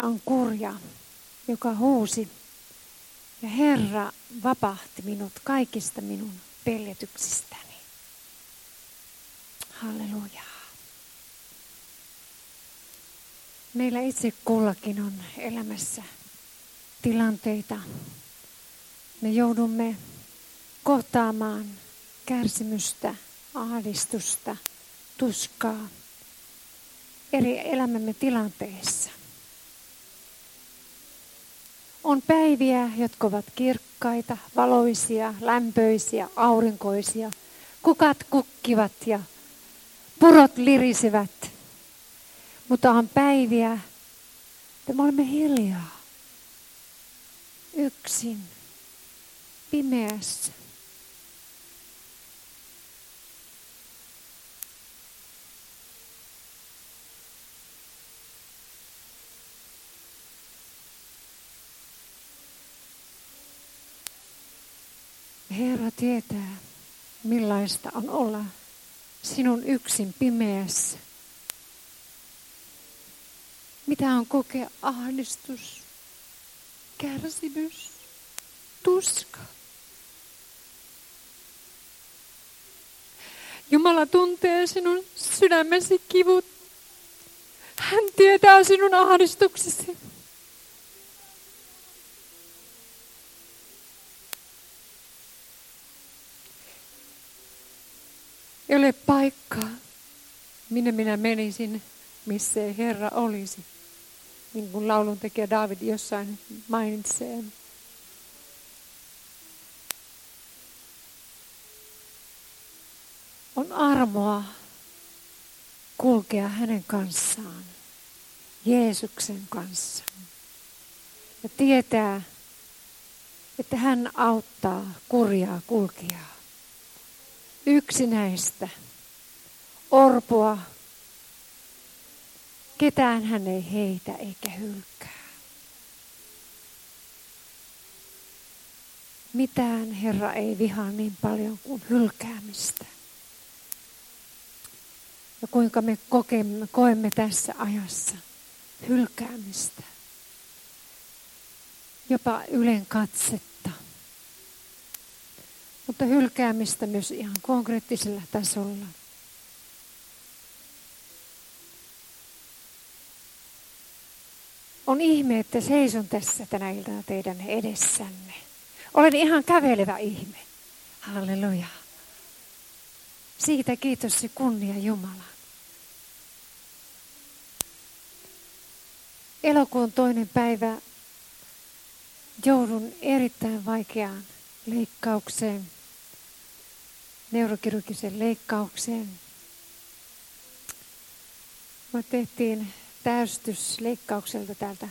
on kurja, joka huusi, ja Herra vapahti minut kaikista minun peljätyksistäni. Halleluja. Meillä itse kullakin on elämässä tilanteita. Me joudumme kohtaamaan kärsimystä, ahdistusta, tuskaa eri elämämme tilanteissa. On päiviä, jotka ovat kirkkaita, valoisia, lämpöisiä, aurinkoisia. Kukat kukkivat ja purot lirisevät. Mutta on päiviä, että me olemme hiljaa, yksin, pimeässä. Herra tietää, millaista on olla sinun yksin pimeässä. Mitä on kokea ahdistus, kärsimys, tuska. Jumala tuntee sinun sydämesi kivut. Hän tietää sinun ahdistuksesi. Ei ole paikkaa, minne minä menisin, missä ei Herra olisi. Niin kuin lauluntekijä Daavid jossain mainitsee. On armoa kulkea hänen kanssaan, Jeesuksen kanssa. Ja tietää, että hän auttaa kurjaa kulkijaa. Yksinäistä, orpoa, ketään hän ei heitä eikä hylkää. Mitään Herra ei vihaa niin paljon kuin hylkäämistä. Ja kuinka me koemme tässä ajassa hylkäämistä. Jopa ylen katsetta. Mutta hylkäämistä myös ihan konkreettisella tasolla. On ihme, että seison tässä tänä iltana teidän edessänne. Olen ihan kävelevä ihme. Halleluja. Siitä kiitos ja kunnia Jumala. Elokuun 2. päivä joudun erittäin vaikeaan leikkaukseen, neurokirurgiseen leikkaukseen. Me tehtiin täystysleikkaukselta täältä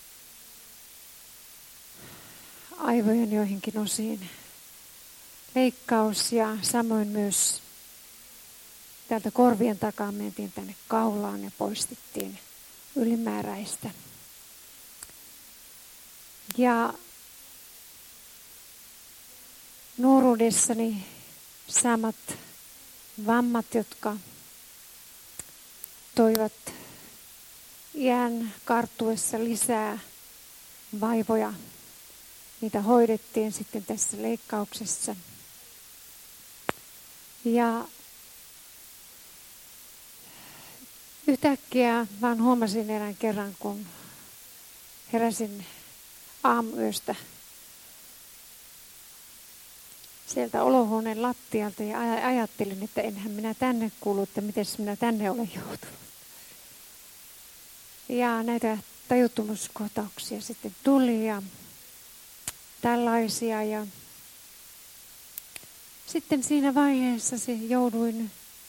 aivojen joihinkin osiin leikkaus ja samoin myös täältä korvien takaa mentiin tänne kaulaan ja poistettiin ylimääräistä. Ja nuoruudessani saamat vammat, jotka toivat iän karttuessa lisää vaivoja, niitä hoidettiin sitten tässä leikkauksessa. Ja yhtäkkiä vaan huomasin erään kerran, kun heräsin aamuyöstä sieltä olohuoneen lattialta ja ajattelin, että enhän minä tänne kuulu, että miten minä tänne olen joutunut. Ja näitä tajuttomuuskohtauksia sitten tuli ja tällaisia. Ja sitten siinä vaiheessa jouduin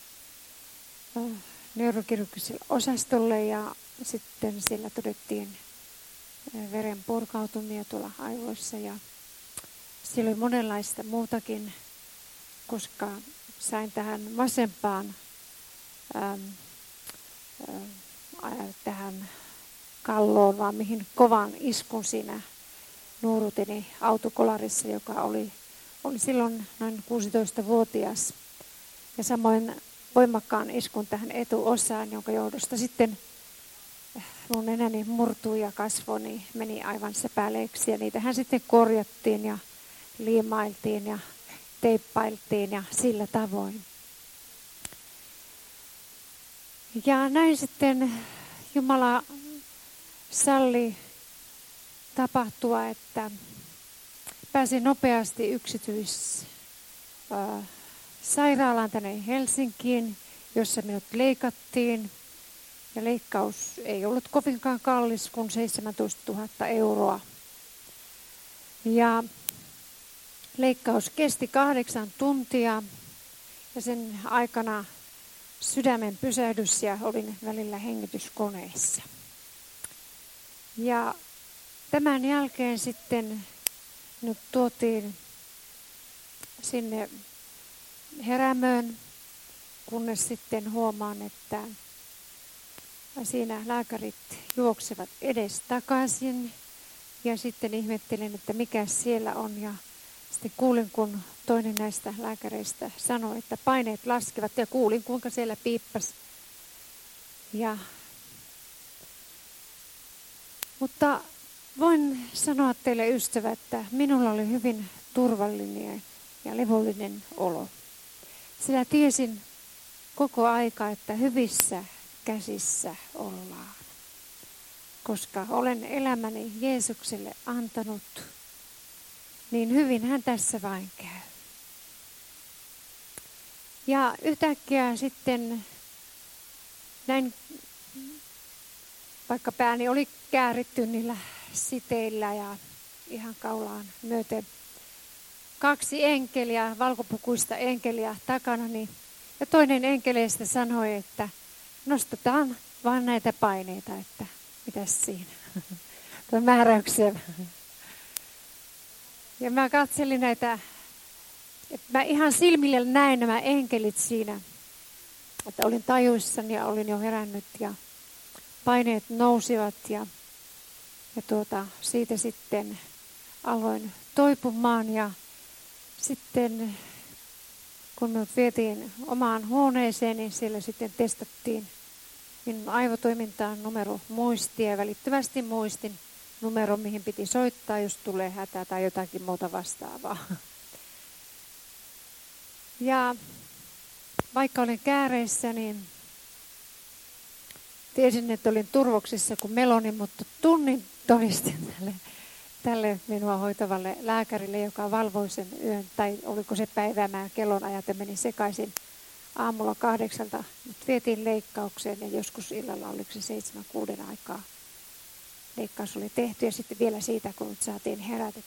neurokirurgiselle osastolle ja sitten siellä todettiin veren purkautumia tuolla aivoissa ja siellä oli monenlaista muutakin, koska sain tähän vasempaan tähän kalloon, vaan mihin kovan iskun siinä nuoruuteni autokolarissa, joka oli silloin noin 16-vuotias. Ja samoin voimakkaan iskun tähän etuosaan, jonka johdosta sitten mun nenäni murtui ja kasvoni meni aivan säpäleeksi. Ja niitähän sitten korjattiin ja liimailtiin ja teippailtiin ja sillä tavoin. Ja näin sitten Jumala salli tapahtua, että pääsin nopeasti yksityissairaalaan tänne Helsinkiin, jossa minut leikattiin. Ja leikkaus ei ollut kovinkaan kallis kuin 17 000 euroa. Ja leikkaus kesti 8 tuntia ja sen aikana sydämen pysähdys ja olin välillä hengityskoneessa. Ja tämän jälkeen sitten nyt tuotiin sinne Herämöön, kunnes sitten huomaan, että siinä lääkärit juoksevat edestakaisin ja sitten ihmettelin, että mikä siellä on ja sitten kuulin, kun toinen näistä lääkäreistä sanoi, että paineet laskevat ja kuulin, kuinka siellä piippasi. Mutta voin sanoa teille ystävä, että minulla oli hyvin turvallinen ja levollinen olo. Sillä tiesin koko aika, että hyvissä käsissä ollaan. Koska olen elämäni Jeesukselle antanut, niin hyvin hän tässä vain käy. Ja yhtäkkiä sitten näin, vaikka pääni oli kääritty niillä siteillä ja ihan kaulaan myöten, 2 enkeliä, valkopukuista enkeliä takanani. Ja toinen enkeleistä sanoi, että nostetaan vaan näitä paineita, että mitäs siinä. Tuon määräyksiä. Ja mä katselin näitä, että mä ihan silmille näin nämä enkelit siinä. Että olin tajuissani ja olin jo herännyt ja paineet nousivat ja siitä sitten aloin toipumaan ja sitten kun minut vietiin omaan huoneeseen, niin siellä sitten testattiin minun aivotoimintaan numeromuistia ja välittömästi muistin numero, mihin piti soittaa, jos tulee hätä tai jotakin muuta vastaavaa. Ja vaikka olen kääreissä, niin tiesin, että olin turvoksissa kuin meloni, mutta tunnin todistin tälle minua hoitavalle lääkärille, joka valvoi sen yön, tai oliko se päivää, kellonajat ja meni sekaisin aamulla 8. Mut vietiin leikkaukseen ja joskus illalla oliko se 7-6 aikaa. Leikkaus oli tehty ja sitten vielä siitä, kun nyt saatiin herätä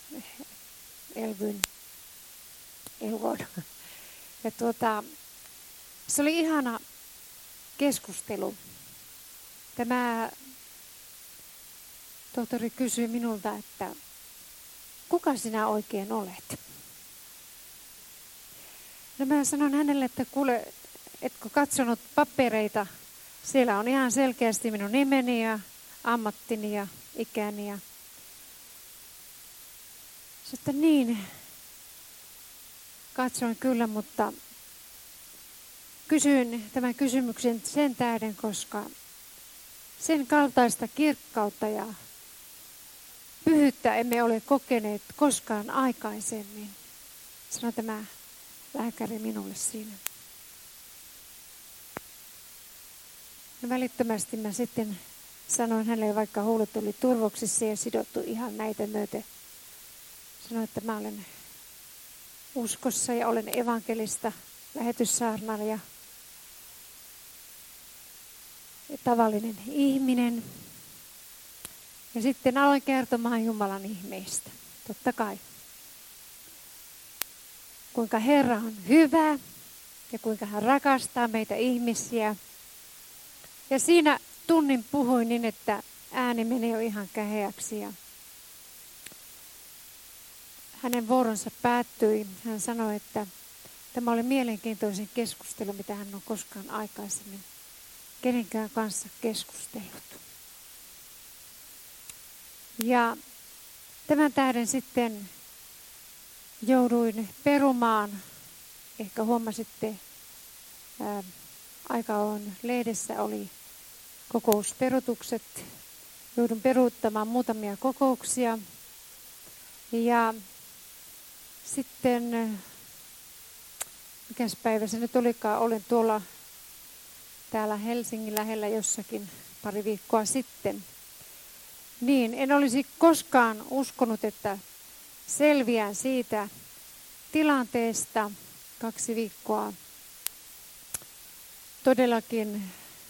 Elvon. Ja se oli ihana keskustelu. Tämä tohtori kysyi minulta, että kuka sinä oikein olet? No mä sanon hänelle, että kuule, etkö katsonut papereita? Siellä on ihan selkeästi minun nimeni ja ammattini ja ikäni. Ja sitten niin, katsoin kyllä, mutta kysyin tämän kysymyksen sen tähden, koska sen kaltaista kirkkautta ja pyhyyttä emme ole kokeneet koskaan aikaisemmin, sanoi tämä lääkäri minulle siinä. No välittömästi mä sitten sanoin hänelle, vaikka huulet oli turvoksissa ja sidottu ihan näitä myöten. Sanoin, että mä olen uskossa ja olen evankelista lähetyssaarnailija ja tavallinen ihminen. Ja sitten aloin kertomaan Jumalan ihmeistä, totta kai. Kuinka Herra on hyvä ja kuinka hän rakastaa meitä ihmisiä. Ja siinä tunnin puhuin niin, että ääni meni jo ihan käheäksi. Ja hänen vuoronsa päättyi. Hän sanoi, että tämä oli mielenkiintoisin keskustelu, mitä hän on koskaan aikaisemmin kenenkään kanssa keskustellut. Ja tämän tähden sitten jouduin perumaan, ehkä huomasitte, aika on lehdessä oli kokousperutukset joudun peruuttamaan muutamia kokouksia. Ja sitten, mikäs päivä se nyt olikaan, olin tuolla täällä Helsingin lähellä jossakin pari viikkoa sitten. Niin, en olisi koskaan uskonut, että selviän siitä tilanteesta 2 viikkoa. Todellakin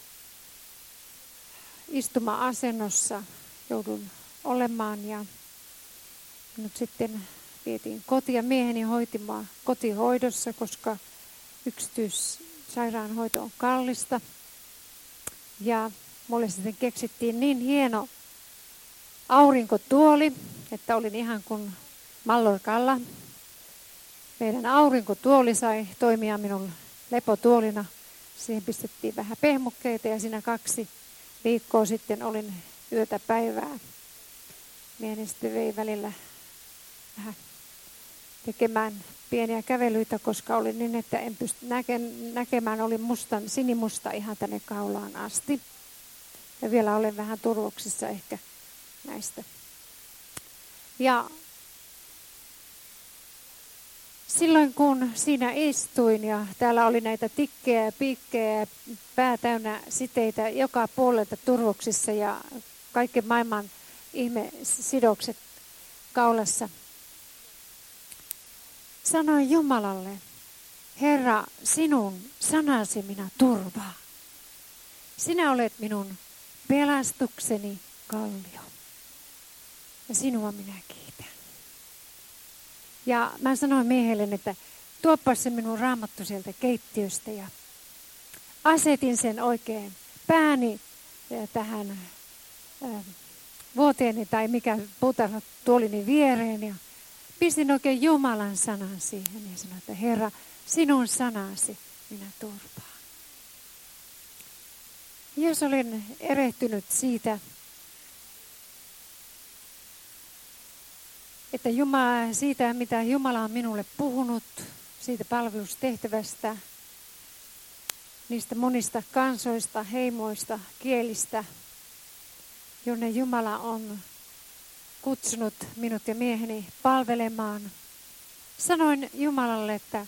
istuma-asennossa joudun olemaan ja nyt sitten vietiin kotia mieheni hoitimaan kotihoidossa, koska yksityissairaanhoito on kallista. Ja mulle sitten keksittiin niin hieno aurinkotuoli, että olin ihan kuin Mallorcalla. Meidän aurinkotuoli sai toimia minun lepotuolina. Siihen pistettiin vähän pehmukkeita ja siinä 2 viikkoa sitten olin yötä päivää. Mieheni sitten vei välillä vähän tekemään pieniä kävelyitä, koska oli niin, että en pysty näkemään, oli sinimusta ihan tänne kaulaan asti. Ja vielä olen vähän turvoksissa ehkä näistä. Ja silloin kun siinä istuin ja täällä oli näitä tikkejä ja piikkejä ja pää täynnä siteitä joka puolelta turvoksissa ja kaikki maailman ihmesidokset kaulassa, sanoin Jumalalle, Herra, sinun sanasi minä turvaan. Sinä olet minun pelastukseni kallio. Ja sinua minä kiitän. Ja mä sanoin miehelle, että tuoppa se minun raamattu sieltä keittiöstä ja asetin sen oikein pääni tähän vuoteeni tai mikä puutarhatuolini viereen ja pistin oikein Jumalan sanan siihen ja sanoin, että Herra, sinun sanasi minä turvaan. Jos olen erehtynyt siitä, että siitä mitä Jumala on minulle puhunut, siitä palvelustehtävästä, niistä monista kansoista, heimoista, kielistä, jonne Jumala on kutsunut minut ja mieheni palvelemaan. Sanoin Jumalalle, että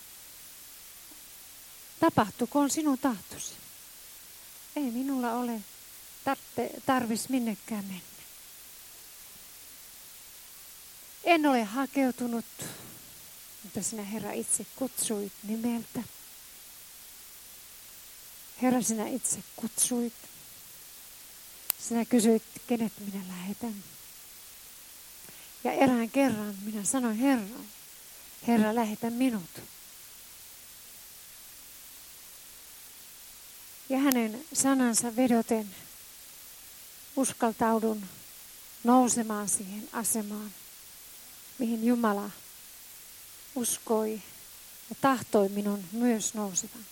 tapahtukoon sinun tahtosi. Ei minulla ole tarvis minnekään mennä. En ole hakeutunut, mutta sinä Herra itse kutsuit nimeltä. Herra, sinä itse kutsuit. Sinä kysyit, kenet minä lähetän. Ja erään kerran minä sanoin, Herra, lähetä minut. Ja hänen sanansa vedoten uskaltaudun nousemaan siihen asemaan, mihin Jumala uskoi ja tahtoi minun myös nousevan.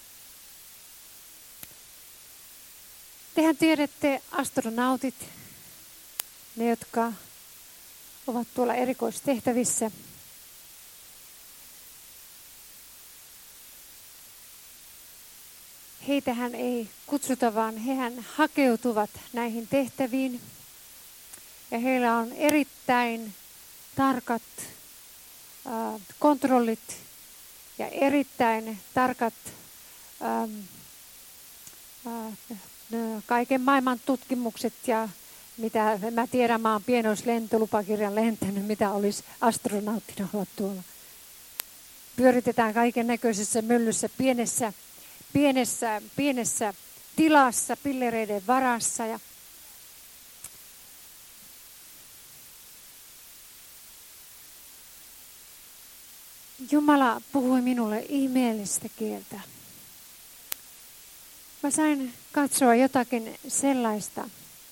Tehän tiedätte astronautit, ne jotka ovat tuolla erikoistehtävissä. Heitähän ei kutsuta, vaan hehän hakeutuvat näihin tehtäviin. Ja heillä on erittäin tarkat kontrollit ja erittäin tarkat kaiken maailman tutkimukset ja mitä mä tiedän, mä oon pienoislentolupakirjan lentänyt, mitä olisi astronauttina olla tuolla. Pyöritetään kaiken näköisessä myllyssä, pienessä tilassa, pillereiden varassa. Ja Jumala puhui minulle ihmeellistä kieltä. Mä sain katsoa jotakin sellaista,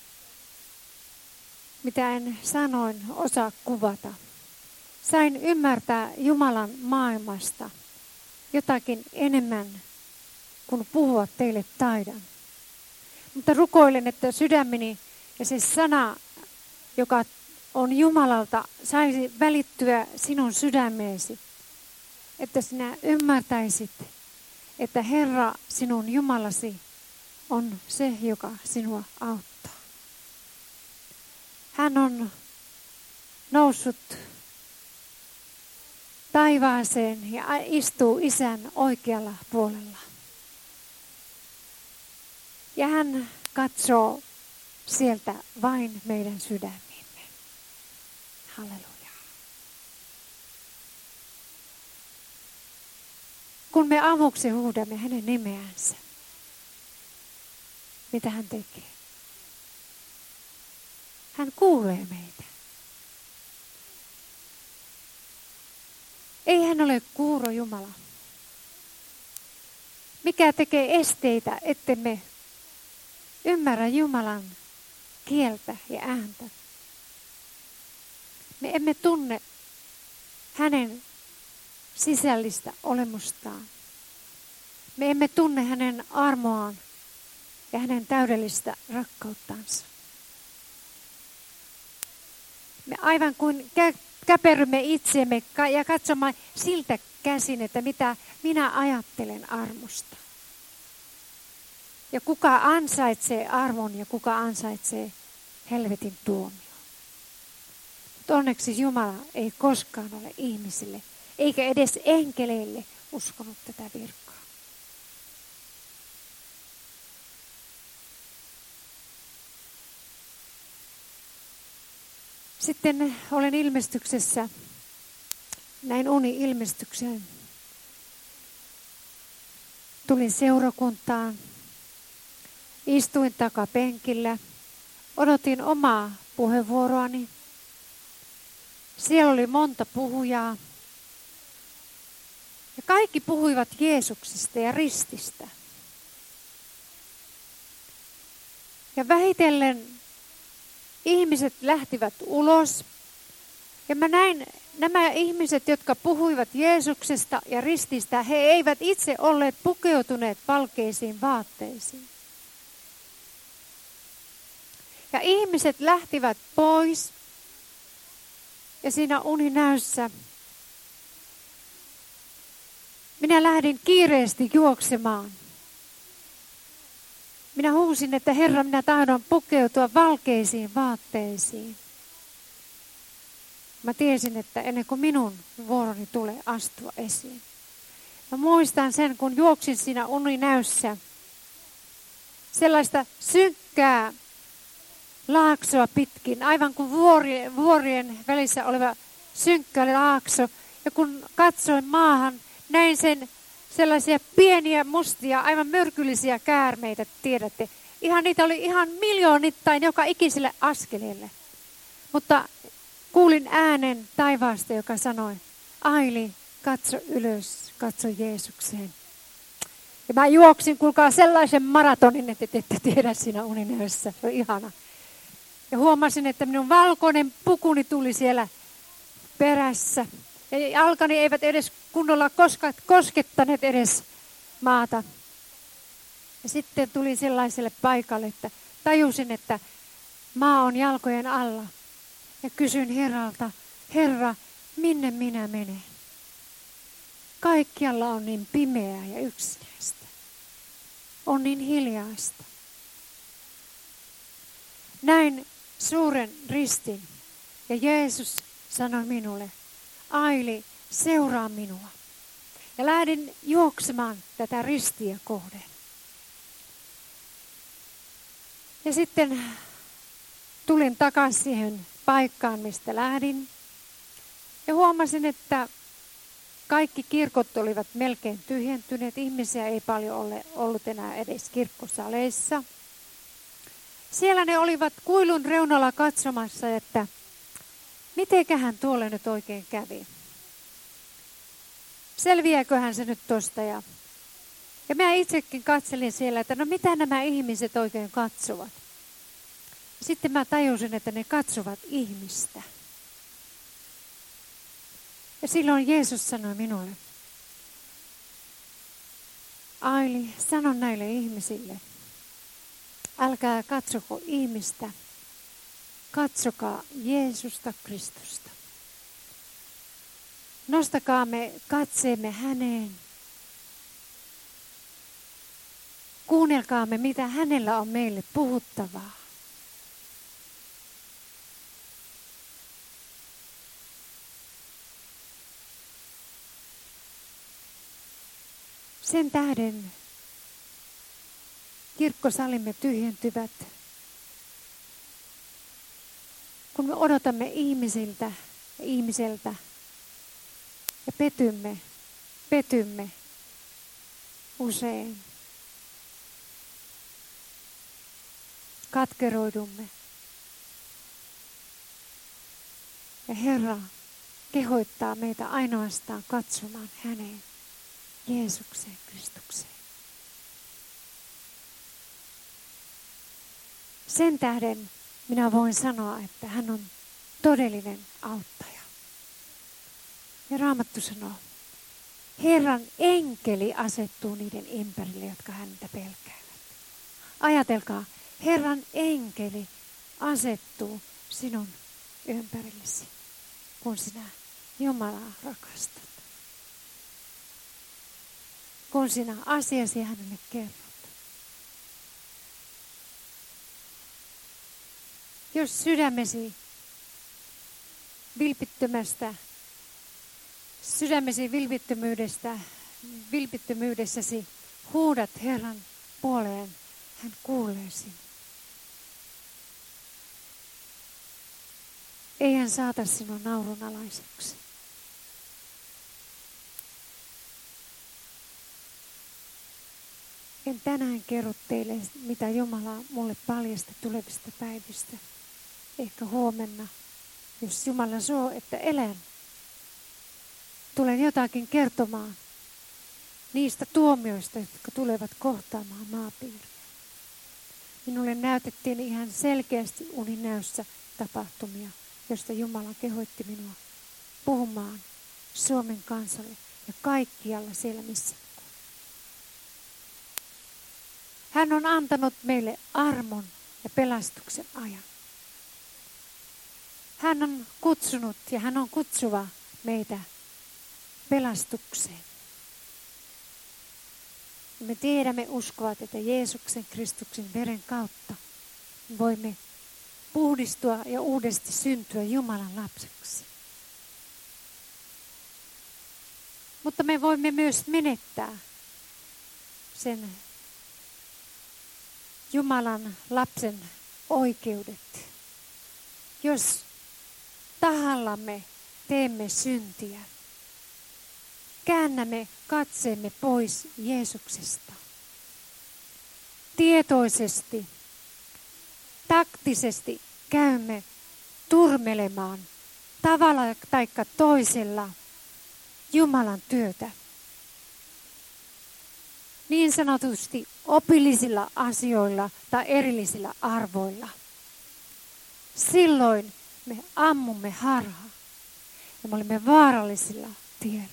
mitä en sanoin osaa kuvata. Sain ymmärtää Jumalan maailmasta jotakin enemmän kuin puhua teille taidan. Mutta rukoilen, että sydämeni ja se sana, joka on Jumalalta, saisi välittyä sinun sydämeesi. Että sinä ymmärtäisit, että Herra, sinun Jumalasi, on se, joka sinua auttaa. Hän on noussut taivaaseen ja istuu Isän oikealla puolella. Ja hän katsoo sieltä vain meidän sydämiimme. Halleluja. Kun me avuksi huudamme hänen nimeänsä, mitä hän tekee? Hän kuulee meitä. Ei hän ole kuuro Jumala. Mikä tekee esteitä, ettemme ymmärrä Jumalan kieltä ja ääntä? Me emme tunne hänen sisällistä olemustaan. Me emme tunne hänen armoaan ja hänen täydellistä rakkauttansa. Me aivan kuin käperrymme itseemme ja katsomme siltä käsin, että mitä minä ajattelen armosta. Ja kuka ansaitsee armon ja kuka ansaitsee helvetin tuomion. Mutta onneksi Jumala ei koskaan ole ihmisille, eikä edes enkeleille uskonut tätä virkaa. Sitten olen ilmestyksessä, näin uni-ilmestyksen. Tulin seurakuntaan, istuin takapenkillä, odotin omaa puheenvuoroani. Siellä oli monta puhujaa. Ja kaikki puhuivat Jeesuksesta ja rististä. Ja vähitellen ihmiset lähtivät ulos. Ja mä näin nämä ihmiset, jotka puhuivat Jeesuksesta ja rististä, he eivät itse olleet pukeutuneet valkeisiin vaatteisiin. Ja ihmiset lähtivät pois. Ja siinä uninäössä minä lähdin kiireesti juoksemaan. Minä huusin, että Herra, minä tahdon pukeutua valkeisiin vaatteisiin. Mä tiesin, että ennen kuin minun vuoroni tulee astua esiin. Mä muistan sen, kun juoksin siinä uninäössä. Sellaista synkkää laaksoa pitkin, aivan kuin vuorien välissä oleva synkkä laakso. Ja kun katsoin maahan, näin sen sellaisia pieniä mustia, aivan myrkyllisiä käärmeitä, tiedätte. Niitä oli ihan miljoonittain joka ikiselle askeleelle. Mutta kuulin äänen taivaasta, joka sanoi, Aili, katso ylös, katso Jeesukseen. Ja mä juoksin, kuulkaa, sellaisen maratonin, että te ette tiedä siinä uninäössä. Se on ihana. Ja huomasin, että minun valkoinen pukuni tuli siellä perässä. Ja jalkani eivät edes kunnolla koskettaneet edes maata. Ja sitten tulin sellaiselle paikalle, että tajusin, että maa on jalkojen alla. Ja kysyin Herralta, Herra, minne minä menen? Kaikkialla on niin pimeää ja yksinäistä. On niin hiljaista. Näin suuren ristin ja Jeesus sanoi minulle, Aili, seuraa minua. Ja lähdin juoksemaan tätä ristiä kohden. Ja sitten tulin takaisin siihen paikkaan, mistä lähdin. Ja huomasin, että kaikki kirkot olivat melkein tyhjentyneet. Ihmisiä ei paljon ollut enää edes kirkkosaleissa. Siellä ne olivat kuilun reunalla katsomassa, että mitenköhän tuolle nyt oikein kävi. Selviääköhän se nyt tosta. Ja mä itsekin katselin siellä, että no mitä nämä ihmiset oikein katsovat. Sitten mä tajusin, että ne katsovat ihmistä. Ja silloin Jeesus sanoi minulle, Aili, sano näille ihmisille, älkää katsoko ihmistä, katsokaa Jeesusta Kristusta. Nostakaamme katseemme häneen. Kuunnelkaamme, mitä hänellä on meille puhuttavaa. Sen tähden kirkkosalimme tyhjentyvät, kun me odotamme ihmiseltä ja petymme usein. Katkeroidumme. Ja Herra kehottaa meitä ainoastaan katsomaan häneen, Jeesukseen, Kristukseen. Sen tähden minä voin sanoa, että hän on todellinen auttaja. Ja Raamattu sanoo, Herran enkeli asettuu niiden ympärille, jotka häntä pelkäävät. Ajatelkaa, Herran enkeli asettuu sinun ympärillesi, kun sinä Jumalaa rakastat. Kun sinä asiasi hänelle kerrot. Jos sydämesi vilpittömyydessäsi huudat Herran puoleen, hän kuulee sinua. Ei hän saata sinua naurunalaiseksi. En tänään kerro teille, mitä Jumala mulle paljasti tulevista päivistä. Ehkä huomenna, jos Jumala suo, että elän. Tulen jotakin kertomaan niistä tuomioista, jotka tulevat kohtaamaan maapiiriä. Minulle näytettiin ihan selkeästi uninäössä tapahtumia, josta Jumala kehoitti minua puhumaan Suomen kansalle ja kaikkialla siellä missä. Hän on antanut meille armon ja pelastuksen ajan. Hän on kutsunut ja hän on kutsuva meitä pelastukseen. Me tiedämme uskovat, että Jeesuksen Kristuksen veren kautta voimme puhdistua ja uudesti syntyä Jumalan lapseksi. Mutta me voimme myös menettää sen Jumalan lapsen oikeudet, jos tahallamme teemme syntiä. Käännämme katseemme pois Jeesuksesta. Tietoisesti, taktisesti käymme turmelemaan tavalla tai toisella Jumalan työtä. Niin sanotusti opillisilla asioilla tai erillisillä arvoilla. Silloin me ammumme harhaan ja me olemme vaarallisilla tiellä.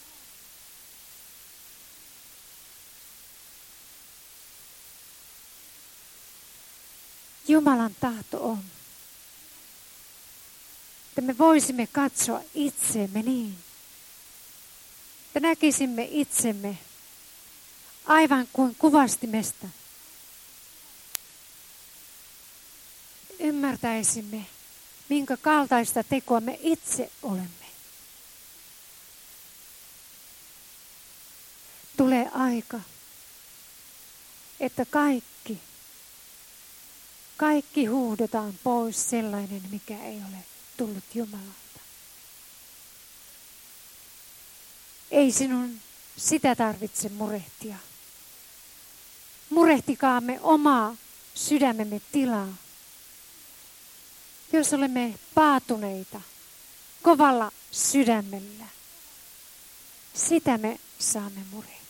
Jumalan tahto on, että me voisimme katsoa itseemme niin, että näkisimme itsemme aivan kuin kuvastimesta. Ymmärtäisimme, minkä kaltaista tekoa me itse olemme. Tulee aika, että kaikki huudetaan pois sellainen, mikä ei ole tullut Jumalalta. Ei sinun sitä tarvitse murehtia. Murehtikaamme omaa sydämemme tilaa. Jos olemme paatuneita kovalla sydämellä, sitä me saamme murehtia.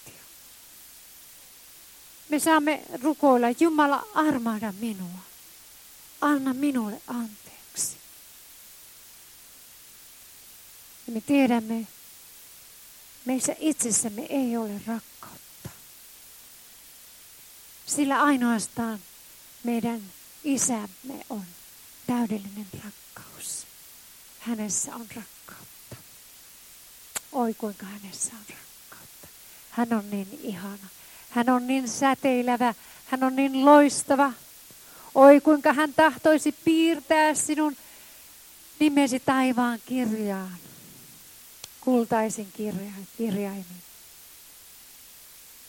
Me saamme rukoilla, Jumala armahda minua. Anna minulle anteeksi. Ja me tiedämme, meissä itsessämme ei ole rakkautta. Sillä ainoastaan meidän isämme on täydellinen rakkaus. Hänessä on rakkautta. Oi kuinka hänessä on rakkautta. Hän on niin ihana. Hän on niin säteilevä. Hän on niin loistava. Oi kuinka hän tahtoisi piirtää sinun nimesi taivaan kirjaan. Kultaisin kirjaimin.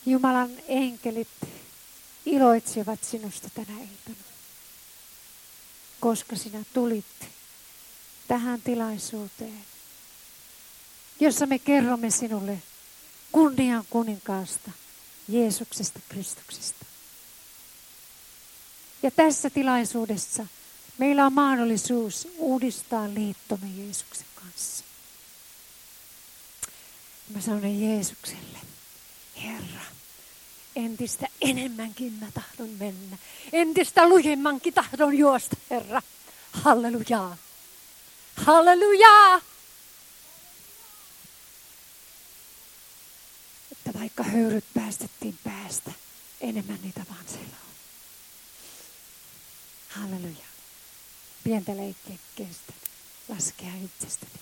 Jumalan enkelit iloitsevat sinusta tänä iltana, koska sinä tulit tähän tilaisuuteen, jossa me kerromme sinulle kunnian kuninkaasta, Jeesuksesta Kristuksesta. Ja tässä tilaisuudessa meillä on mahdollisuus uudistaa liittomme Jeesuksen kanssa. Mä sanon Jeesukselle, Herra, entistä enemmänkin mä tahdon mennä. Entistä lujemmankin tahdon juosta, Herra. Hallelujaa. Hallelujaa. Että vaikka höyryt päästettiin päästä, enemmän niitä vaan siellä on. Halleluja. Pientä leikkiä kestä. Laskea itsestäni.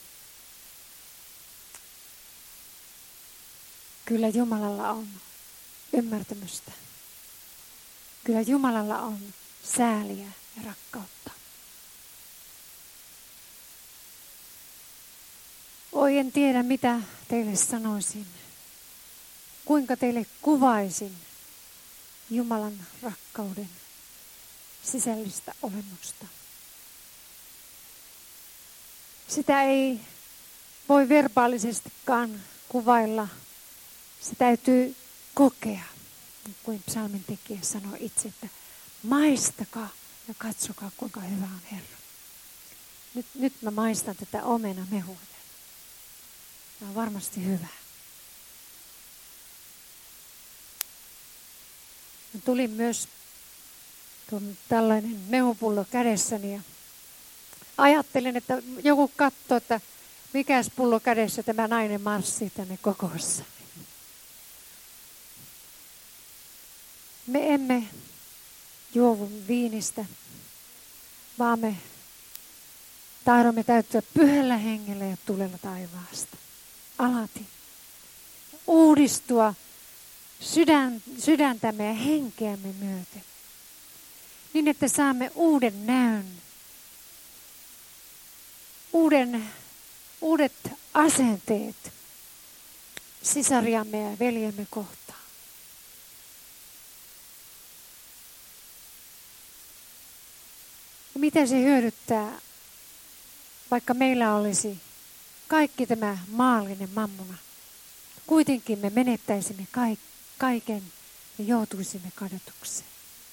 Kyllä Jumalalla on ymmärtämystä. Kyllä Jumalalla on sääliä ja rakkautta. Oi, en tiedä mitä teille sanoisin. Kuinka teille kuvaisin Jumalan rakkauden sisällistä olemusta. Sitä ei voi verbaallisestikaan kuvailla. Se täytyy kokea, niin kuin psalmin tekijä sanoi itse, että maistakaa ja katsokaa, kuinka hyvä on Herra. Nyt mä maistan tätä omenamehua. Tämä on varmasti hyvä. Mä tulin myös tällainen mehupullo kädessäni ja ajattelin, että joku katsoo, että mikäs pullo kädessä tämä nainen marssii tänne kokoossa. Me emme juovu viinistä, vaan me tahdomme täyttyä pyhällä hengellä ja tulella taivaasta. Alati. Uudistua sydäntämme ja henkeämme myöten. Niin, että saamme uuden näön. Uudet asenteet sisariamme ja veljemme kohtaan. Ja mitä se hyödyttää, vaikka meillä olisi kaikki tämä maallinen mammona. Kuitenkin me menettäisimme kaiken ja joutuisimme kadotukseen.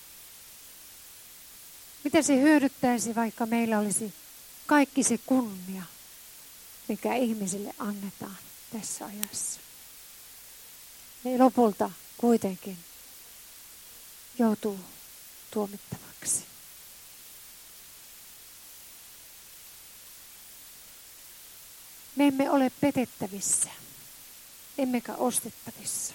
Mitä se hyödyttäisi, vaikka meillä olisi kaikki se kunnia, mikä ihmisille annetaan tässä ajassa. Ja lopulta kuitenkin joutuu tuomittavaksi. Me emme ole petettävissä, emmekä ostettavissa.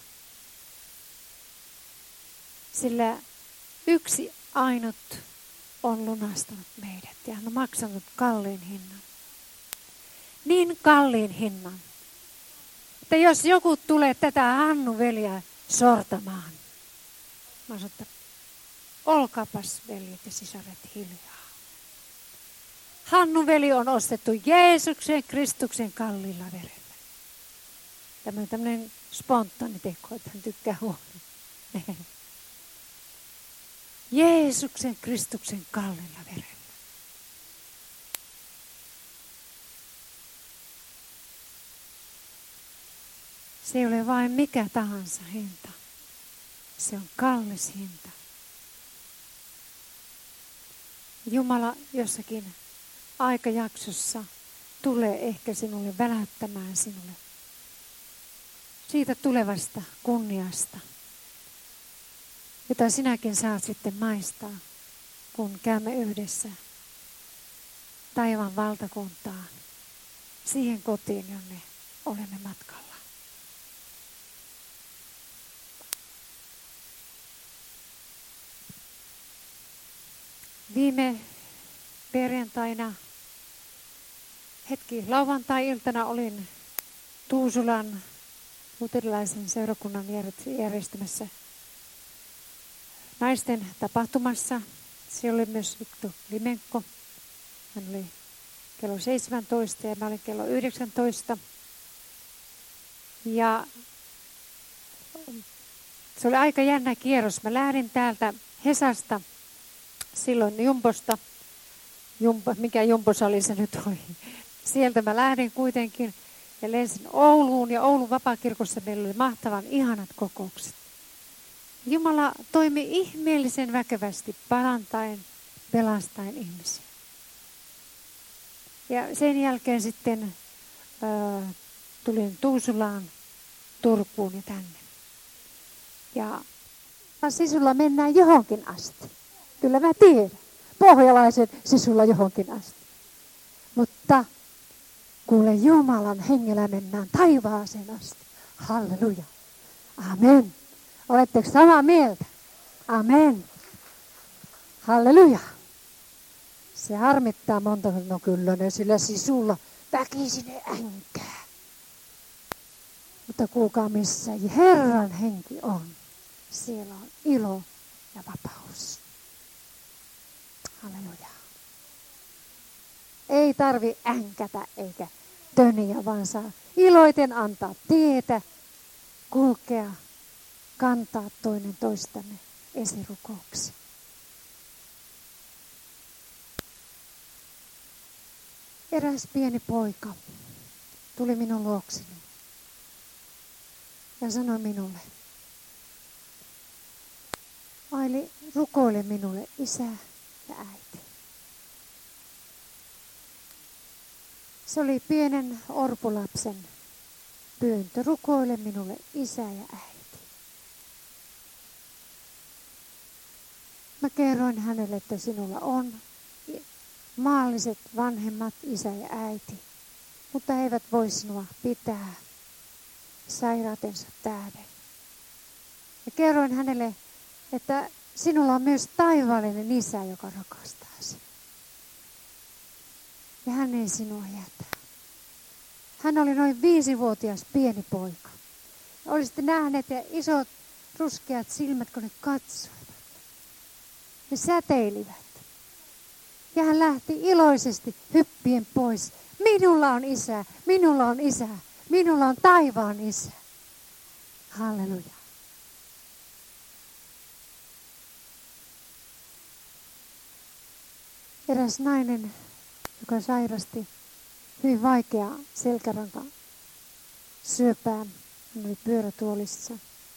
Sillä yksi ainut on lunastanut meidät ja hän on maksanut kalliin hinnan. Niin kalliin hinnan, että jos joku tulee tätä Hannu-veljeä sortamaan, mä sanon, että olkaapas veljet ja sisaret hiljaa. Hannu-veli on ostettu Jeesuksen Kristuksen kalliilla verellä. Tämä on tämmöinen spontaani teko, että hän tykkää huomioon. Jeesuksen Kristuksen kalliilla verellä. Se ei ole vain mikä tahansa hinta. Se on kallis hinta. Jumala jossakin aikajaksossa tulee ehkä sinulle väläyttämään sinulle siitä tulevasta kunniasta, jota sinäkin saat sitten maistaa, kun käymme yhdessä taivaan valtakuntaan, siihen kotiin, jonne olemme matkalla. Viime perjantaina, lauantai-iltana olin Tuusulan luterilaisen seurakunnan järjestämässä naisten tapahtumassa. Siellä oli myös Viktor Limenko. Hän oli kello 17 ja mä olin kello 19. Ja Se oli aika jännä kierros. Mä lähdin täältä Hesasta, silloin Jumbosta. Mikä Jumbos oli se nyt oli? Sieltä mä lähdin kuitenkin ja lensin Ouluun. Ja Oulun vapaakirkossa meillä oli mahtavan ihanat kokoukset. Jumala toimi ihmeellisen väkevästi parantaen, pelastaen ihmisiä. Ja sen jälkeen sitten tulin Tuusulaan, Turkuun ja tänne. Ja sisulla mennään johonkin asti. Kyllä mä tiedän. Pohjalaiset sisulla johonkin asti. Mutta kuule, Jumalan hengellä mennään taivaaseen asti. Halleluja. Amen. Oletteko samaa mieltä? Amen. Halleluja. Se harmittaa monta, no kyllä ne sillä sisulla väkisin ne änkää. Mutta kuulkaa missä Herran henki on. Siellä on ilo ja vapaus. Halleluja. Ei tarvi änkätä eikä töniä, vaan saa iloiten antaa tietä, kulkea, kantaa toinen toistamme esirukouksi. Eräs pieni poika tuli minun luokseni ja sanoi minulle, Aili, rukoile minulle isä ja äiti. Se oli pienen orpolapsen pyyntö, rukoile minulle isä ja äiti. Mä kerroin hänelle, että sinulla on maalliset vanhemmat, isä ja äiti, mutta he eivät voi sinua pitää sairautensa tähden. Ja kerroin hänelle, että sinulla on myös taivaallinen isä, joka rakastaa sinua. Ja hän ei sinua jätä. Hän oli noin 5-vuotias pieni poika. Ja olisitte nähneet ja isot ruskeat silmät, kun ne katsoivat. Ne säteilivät. Ja hän lähti iloisesti hyppien pois. Minulla on isä, minulla on isä, minulla on taivaan isä. Halleluja. Eräs nainen, joka sairasti hyvin vaikeaa selkäranka syöpää, hän oli pyörätuolissa.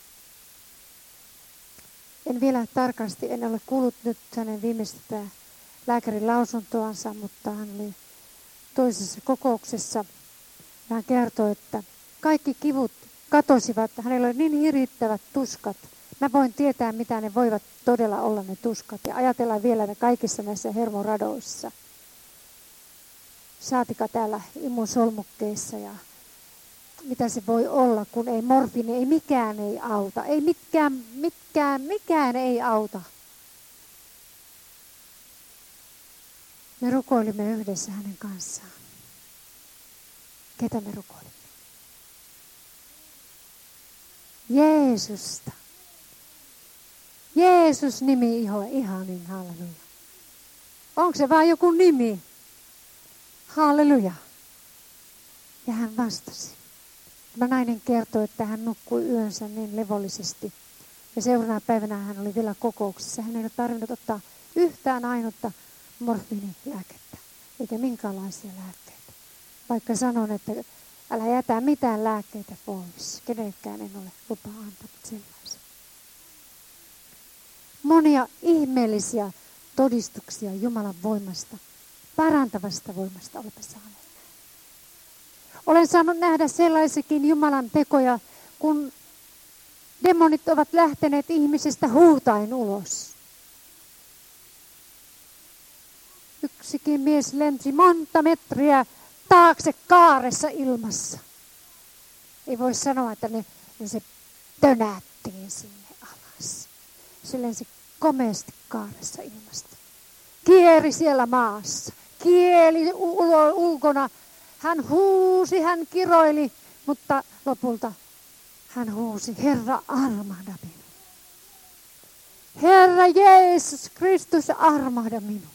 En vielä tarkasti, en ole kuullut nyt hänen viimeistä lääkärin lausuntoansa, mutta hän oli toisessa kokouksessa. Hän kertoi, että kaikki kivut katosivat. Hänellä oli niin hirvittävät tuskat. Mä voin tietää, mitä ne voivat todella olla ne tuskat. Ja ajatellaan vielä ne kaikissa näissä hermoradoissa. Saatika täällä imusolmukkeissa ja mitä se voi olla, kun ei morfiini, ei mikään ei auta. Ei mikään ei auta. Me rukoilimme yhdessä hänen kanssaan. Ketä me rukoilimme? Jeesusta. Jeesus nimi ihanin, halleluja. Onko se vaan joku nimi? Halleluja. Ja hän vastasi. Tämä nainen kertoi, että hän nukkui yönsä niin levollisesti. Ja seuraavana päivänä hän oli vielä kokouksessa. Hän ei ole tarvinnut ottaa yhtään ainutta morfiinilääkettä, eikä minkäänlaisia lääkkeitä. Vaikka sanon, että älä jätä mitään lääkkeitä pois. Kenellekään en ole lupaa antanut sellaisia. Monia ihmeellisiä todistuksia Jumalan voimasta, parantavasta voimasta olemme saaneet. Olen saanut nähdä sellaisiakin Jumalan tekoja, kun demonit ovat lähteneet ihmisistä huutaen ulos. Yksikin mies lensi monta metriä taakse kaaressa ilmassa. Ei voi sanoa, että se tönättiin sinne alas. Se lensi komeasti kaaressa ilmasta. Kieri siellä maassa. Kieli ulkona. Hän huusi, hän kiroili, mutta lopulta hän huusi, Herra, armahda minua. Herra Jeesus Kristus, armahda minua.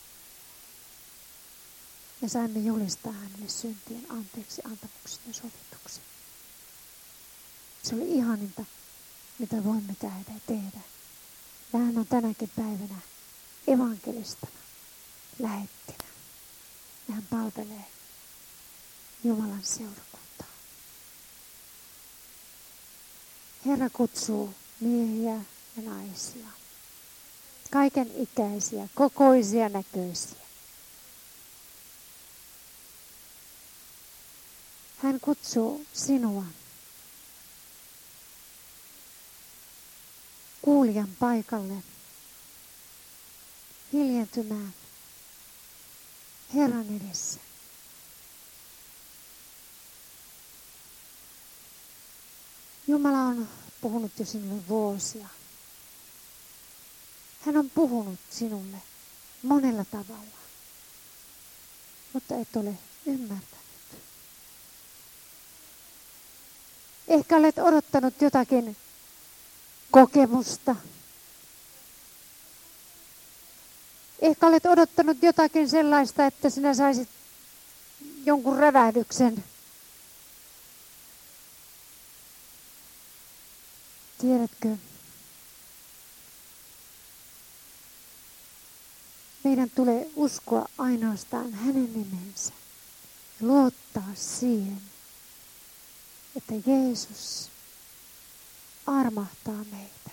Ja saimme julistaa hänelle syntien anteeksi antamuksen ja sovituksen. Se oli ihaninta mitä voimme tehdä. Ja hän on tänäkin päivänä evankelistana, lähettinä. Ja hän palvelee Jumalan seurakuntaa. Herra kutsuu miehiä ja naisia, kaiken ikäisiä, kokoisia näköisiä. Hän kutsuu sinua kuulijan paikalle hiljentymään Herran edessä. Jumala on puhunut jo sinulle vuosia. Hän on puhunut sinulle monella tavalla, mutta et ole ymmärtänyt. Ehkä olet odottanut jotakin kokemusta. Ehkä olet odottanut jotakin sellaista, että sinä saisit jonkun rävähdyksen. Tiedätkö, meidän tulee uskoa ainoastaan hänen nimensä ja luottaa siihen, että Jeesus armahtaa meitä.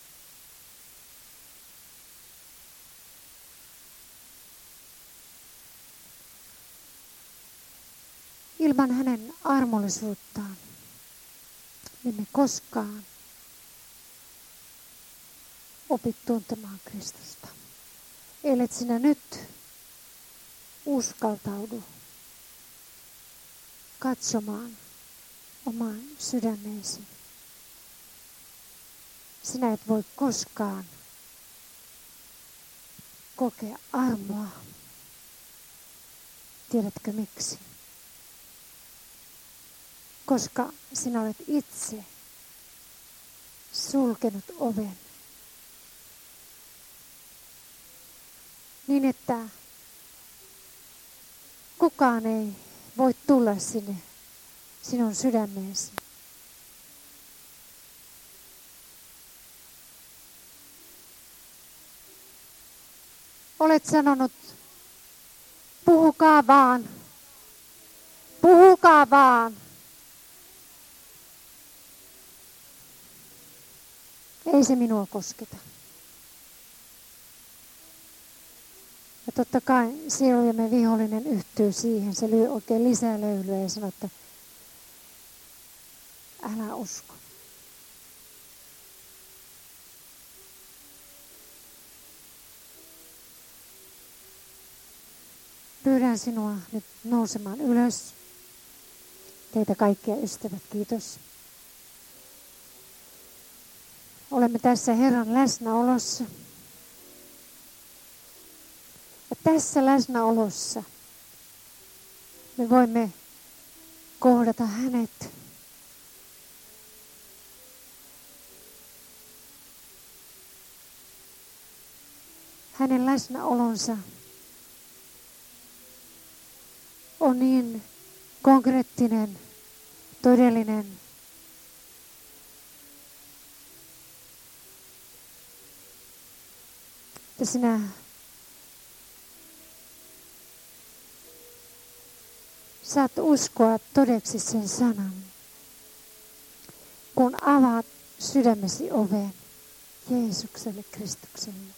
Ilman hänen armollisuuttaan emme koskaan opi tuntemaan Kristusta. Ellet sinä nyt uskaltaudu katsomaan omaan sydämeesi. Sinä et voi koskaan kokea armoa. Tiedätkö miksi? Koska sinä olet itse sulkenut oven. Niin että kukaan ei voi tulla sinne sinun sydämeesi. Olet sanonut, puhukaa vaan, puhukaa vaan. Ei se minua kosketa. Ja totta kai sielujemme vihollinen yhtyy siihen. Se lyö oikein lisää löylyä ja sanoo, että älä usko. Pyydän sinua nyt nousemaan ylös. Teitä kaikkia ystävät, kiitos. Olemme tässä Herran läsnäolossa. Ja tässä läsnäolossa me voimme kohdata hänet. Hänen läsnäolonsa on niin konkreettinen, todellinen. Ja sinä saat uskoa todeksi sen sanan, kun avaat sydämesi oven Jeesukselle, Kristukselle.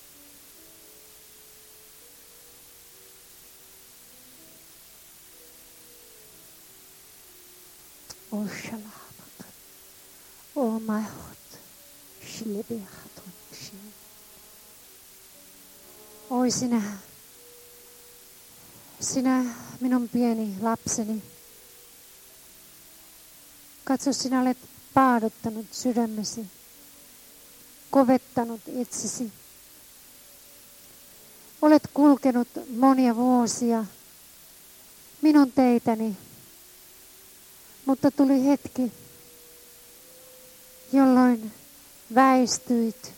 Oh shalamat, oh my heart, shlebihatun shil. Oi sinä minun pieni lapseni. Katso, sinä olet paadottanut sydämesi, kovettanut itsesi. Olet kulkenut monia vuosia minun teitäni, mutta tuli hetki, jolloin väistyit.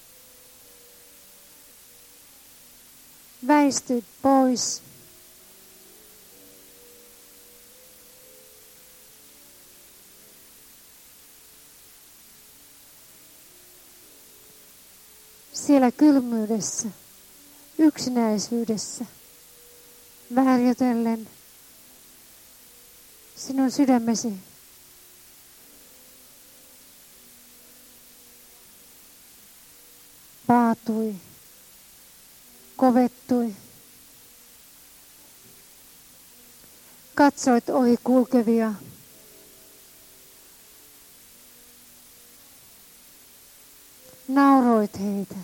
Väistyit pois. siellä kylmyydessä, yksinäisyydessä, värjötellen sinun sydämesi paatui, kovettui. Katsoit ohi kulkevia. Nauroit heitä.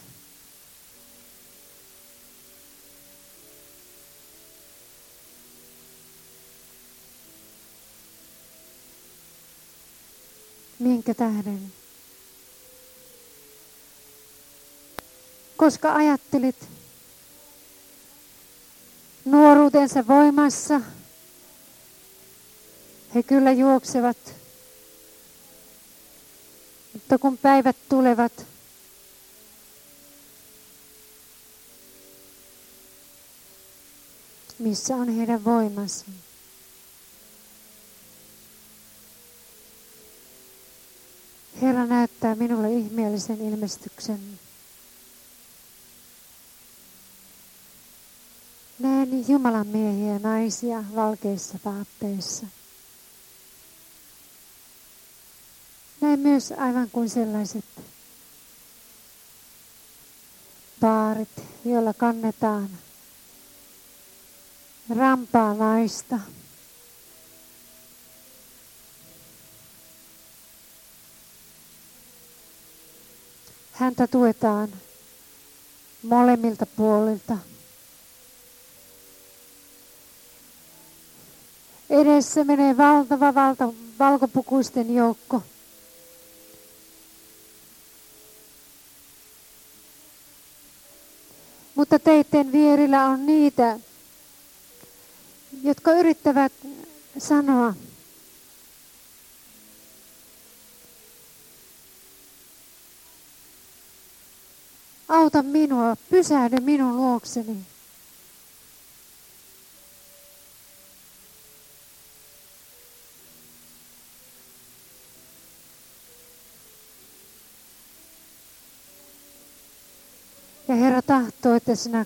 Minkä tähden? Koska ajattelit nuoruutensa voimassa, he kyllä juoksevat, mutta kun päivät tulevat, missä on heidän voimansa? Herra näyttää minulle ihmeellisen ilmestyksen. Näen Jumalan miehiä ja naisia valkeissa vaatteissa. Näen myös aivan kuin sellaiset paarit, joilla kannetaan rampaa naista. Häntä tuetaan molemmilta puolilta. Edessä menee valtava valkopukuisten joukko. Mutta teitten vierillä on niitä, jotka yrittävät sanoa, auta minua, pysähdy minun luokseni. Ja Herra tahtoo, että sinä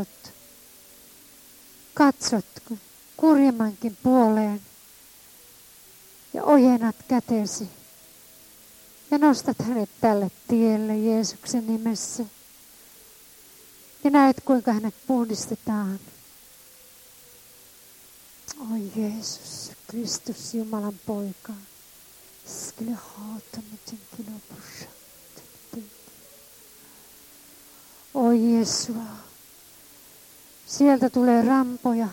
katsot kurjemmankin puoleen ja ojennat kätesi ja nostat hänet tälle tielle Jeesuksen nimessä. Ja näet, kuinka hänet puhdistetaan. Oi Jeesus, Kristus, Jumalan poika. Skulle hata miten kilopusha. Oi Jeesua. Sieltä tulee rampoja.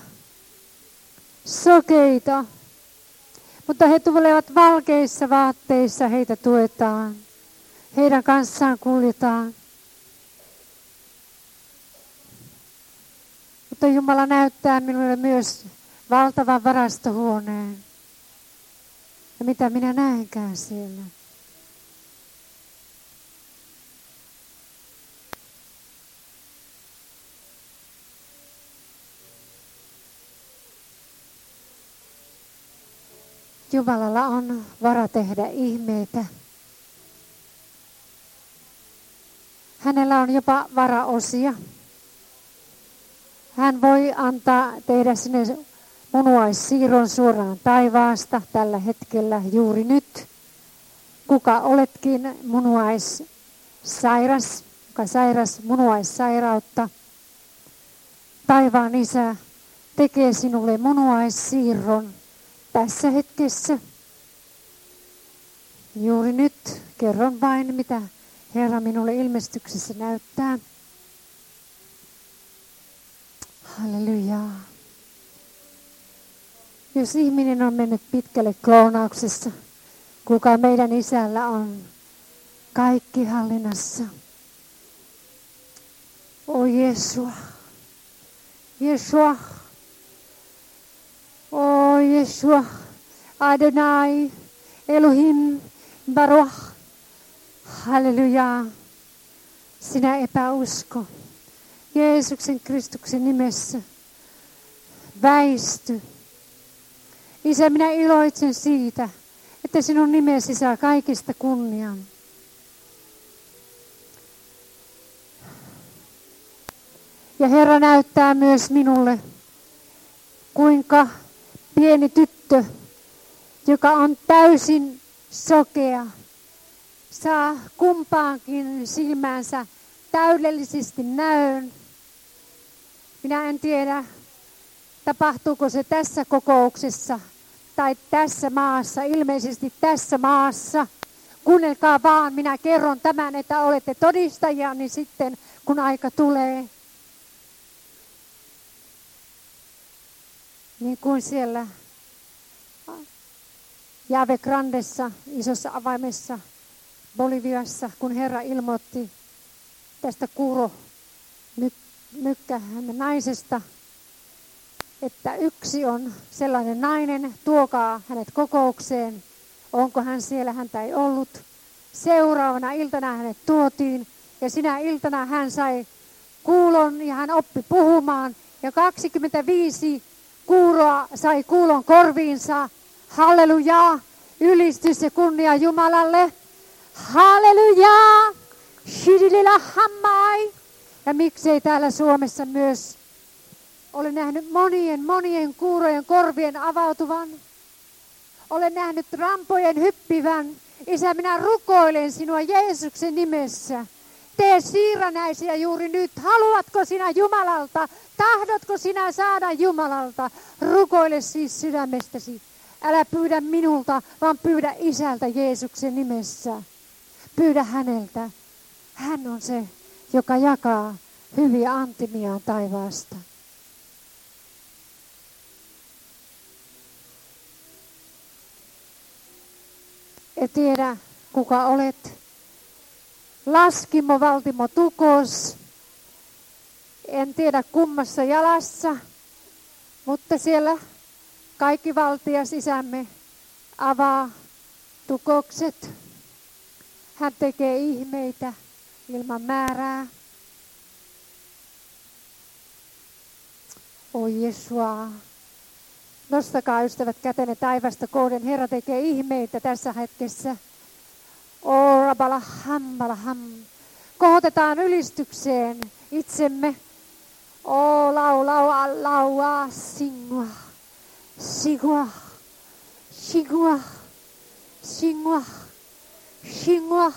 Sokeita. Mutta he tulevat valkeissa vaatteissa, heitä tuetaan. Heidän kanssaan kuljetaan. Mutta Jumala näyttää minulle myös valtavan varastohuoneen. Ja mitä minä näenkään siellä. Jumalalla on vara tehdä ihmeitä. Hänellä on jopa varaosia. Hän voi antaa tehdä sinne munuaissiirron suoraan taivaasta tällä hetkellä juuri nyt. Kuka oletkin munuaissairas, joka sairas munuaissairautta. Taivaan Isä tekee sinulle munuaissiirron tässä hetkessä. Juuri nyt kerron vain, mitä Herra minulle ilmestyksessä näyttää. Hallelujaa. Jos ihminen on mennyt pitkälle kloonauksessa, kuka meidän Isällä on kaikki hallinnassa. O Jeesua. Jeesua. O Jeesua. Adonai. Elohim. Baruch. Hallelujaa. Sinä epäusko. Jeesuksen Kristuksen nimessä. Väisty. Isä, minä iloitsen siitä, että sinun nimesi saa kaikista kunnian. Ja Herra näyttää myös minulle, kuinka pieni tyttö, joka on täysin sokea, saa kumpaankin silmäänsä täydellisesti näön. Minä en tiedä, tapahtuuko se tässä kokouksessa tai tässä maassa, ilmeisesti tässä maassa. Kuunnelkaa vaan, minä kerron tämän, että olette todistajia, niin sitten kun aika tulee. Niin kuin siellä Jave Grandessa, isossa avaimessa Boliviassa, kun Herra ilmoitti tästä mykkähän naisesta, että yksi on sellainen nainen, tuokaa hänet kokoukseen. Onko hän siellä? Häntä ei ollut. Seuraavana iltana hänet tuotiin ja sinä iltana hän sai kuulon ja hän oppi puhumaan. Ja 25 kuuroa sai kuulon korviinsa. Halleluja! Ylistys ja kunnia Jumalalle. Halleluja! Shidilila hammai! Ja miksei täällä Suomessa myös olen nähnyt monien kuurojen korvien avautuvan. Olen nähnyt rampojen hyppivän. Isä, minä rukoilen sinua Jeesuksen nimessä. Tee siirrännäisiä juuri nyt. Haluatko sinä Jumalalta? Tahdotko sinä saada Jumalalta? Rukoile siis sydämestäsi. Älä pyydä minulta, vaan pyydä Isältä Jeesuksen nimessä. Pyydä häneltä. Hän on se, joka jakaa hyviä antimiaan taivaasta. En tiedä, kuka olet. Laskimo Valtimo Tukos. En tiedä kummassa jalassa, mutta siellä kaikki valtias Isämme avaa tukokset. Hän tekee ihmeitä ilman määrää. Oi Jesua. Nostakaa ystävät kätenne taivasta kohden. Herra tekee ihmeitä tässä hetkessä. Kohotetaan ylistykseen itsemme. Laulaa, singua, singua, singua, singua, singua.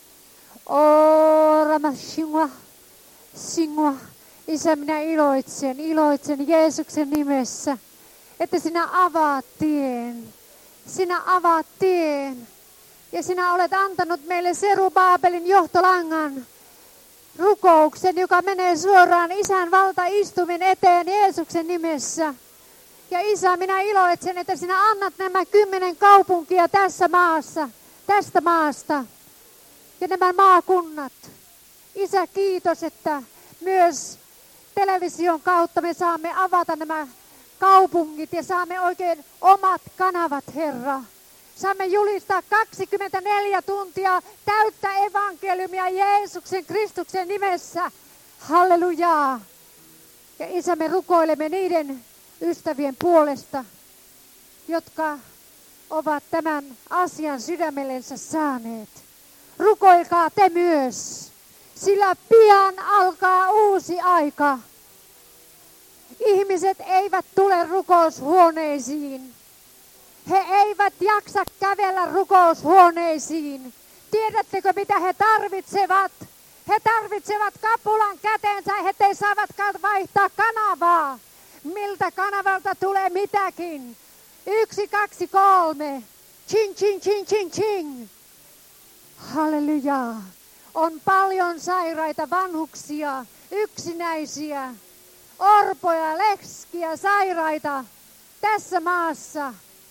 Rama, singua, singua. Isä, minä iloitsen Jeesuksen nimessä, että sinä avaat tien. Sinä avaat tien. Ja sinä olet antanut meille Serubaabelin johtolangan rukouksen, joka menee suoraan Isän valtaistuimen eteen Jeesuksen nimessä. Ja Isä, minä iloitsen, että sinä annat nämä 10 kaupunkia tässä maassa, tästä maasta ja nämä maakunnat. Isä, kiitos, että myös television kautta me saamme avata nämä kaupungit ja saamme oikein omat kanavat, Herra. Saamme julistaa 24 tuntia täyttä evankeliumia Jeesuksen Kristuksen nimessä. Hallelujaa. Ja Isä, me rukoilemme niiden ystävien puolesta, jotka ovat tämän asian sydämellensä saaneet. Rukoilkaa te myös, sillä pian alkaa uusi aika. Ihmiset eivät tule rukoushuoneisiin. He eivät jaksa kävellä rukoushuoneisiin. Tiedättekö, mitä he tarvitsevat? He tarvitsevat kapulan käteensä, he saavat vaihtaa kanavaa. Miltä kanavalta tulee mitäkin? 1, 2, 3. Ching, ching, ching, ching, ching. Hallelujaa. On paljon sairaita vanhuksia, yksinäisiä, orpoja, leskiä, sairaita tässä maassa.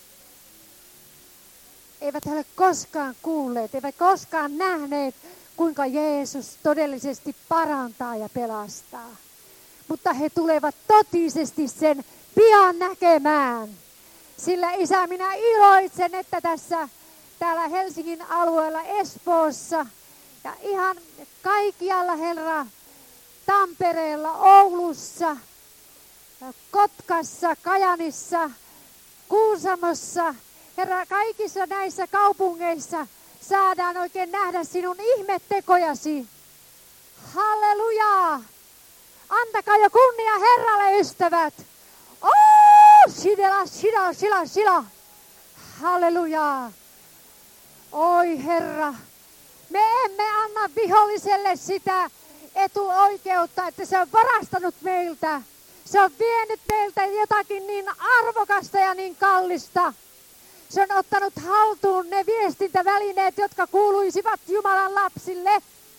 Eivät he ole koskaan kuulleet, eivät koskaan nähneet, kuinka Jeesus todellisesti parantaa ja pelastaa. Mutta he tulevat totisesti sen pian näkemään. Sillä Isä, minä iloitsen, että täällä Helsingin alueella, Espoossa ja ihan kaikkialla, Herra, Tampereella, Oulussa, Kotkassa, Kajanissa, Kuusamossa, Herra, kaikissa näissä kaupungeissa saadaan oikein nähdä sinun ihmettekojasi. Hallelujaa! Antakaa jo kunnia Herralle, ystävät. Oh, shila. Halleluja. Oi Herra. Me emme anna viholliselle sitä etuoikeutta, että se on varastanut meiltä. Se on vienyt meiltä jotakin niin arvokasta ja niin kallista. Se on ottanut haltuun ne viestintävälineet, jotka kuuluisivat Jumalan lapsille.